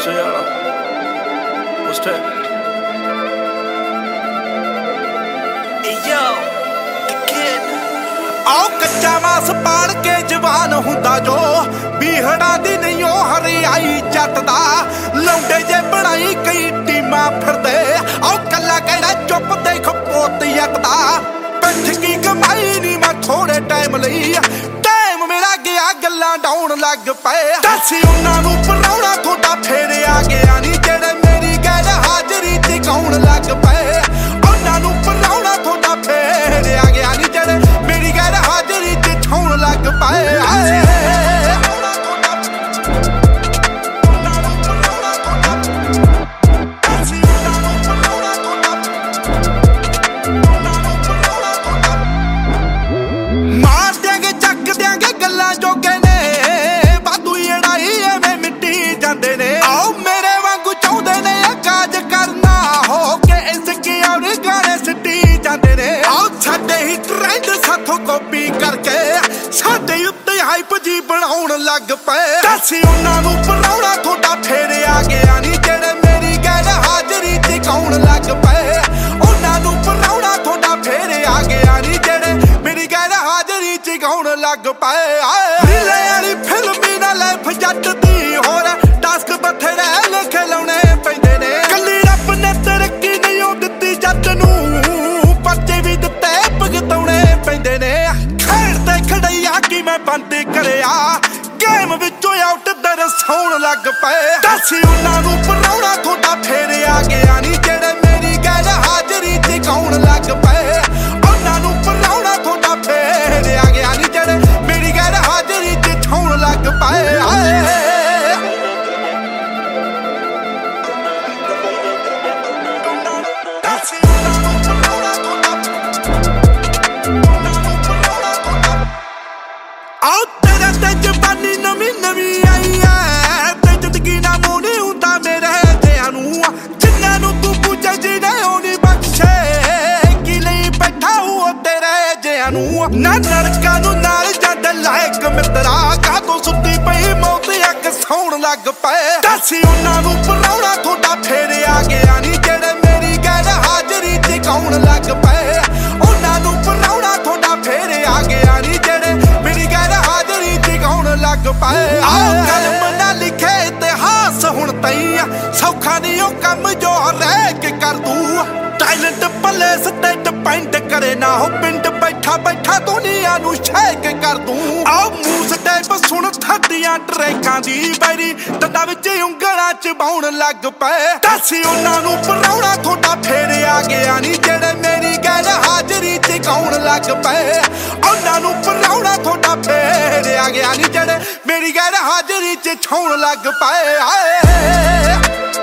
Sierra. What's that? Hey yo, the kid. आओ कच्चा मास पाड़ के जवान हुंदा जो बीहड़ा दी नहीं ओ हरियाई जटदा लौंडे जे बनाई कई टीमां फिरदे आओ कल्ला कहड़ा चुप देख पोत यकदा पिठ की कमाई नी मैं थोड़े टाइम लई टाइम मेरा गया गल्लां डाउन लग पे दसी उन्हां नूं पराउणा थोड़ा फेरे आ गया नी जेड़े मेरी गैर हाजरी ते कौन लग पे उन्हां नूं पराउणा थोड़ा फेरे आ गया नी जेड़े मेरी गैर हाजरी ते ठौण लग पे कॉपी करके साडे उत्ते हाइप जी बनाउण लग पे दसी उन्हां नूं पराउणा थोड़ा फेरे आ गया नी जेड़े मेरी गैर हाजरी ते कौन लग पे उन्हां नूं पराउणा थोड़ा फेरे आ गया नी जेड़े मेरी गैर हाजरी ते कौन लग पे रिले वाली फिल्म ना लाइफ जट दी होर टास्क बथड़े लिखे लाउणे पैंदे ने कल्ली रब ने तरक्की नहीं ओ दित्ती जट नूं पर्चे भी दित्ते भगताउणे पैंदे ने की मैं बंद करिया गेम विचों आउट दर सौण लग पे दसी उन्हां नूं पराउणा थोड़ा फेरे आ गया नी जेड़े मेरी गैर हाजरी ते कौन लग पे उन्हां नूं पराउणा थोड़ा फेरे आ गया नी जेड़े मेरी गैर हाजरी ते ठौण लग पे ना नरका नूं नाल जद लायक मित्रा कातों सुत्ती पई मौत अग सौण लग पे दसी उन्हां नूं पराउणा थोड़ा फेरे आ गया नी जेड़े मेरी गैर हाजरी ते कौन लग पे उन्हां नूं पराउणा थोड़ा फेरे आ गया नी जेड़े मेरी गैर हाजरी ते कौन लग पे आओ कलम ना लिखे इतिहास हुण तई सौखा नी ओ कम जो रह के कर दूं टाइलेंट प्लेस ते डिपेंड करे ना हो पिंड बैठा बैठा दुनिया नूं शेक कर दूं आओ मूस टाइप सुन थड्डियां ट्रैकां दी बैरी दंदां विच उंगलां च बाउण लग पे दसी उन्हां नूं पराउणा थोड़ा फेरे आ गया नी जेड़े मेरी गैर हाजरी ते कौन लग पे उन्हां नूं पराउणा थोड़ा फेरे आ गया नी जेड़े मेरी गैर हाजरी च ठौण लग पे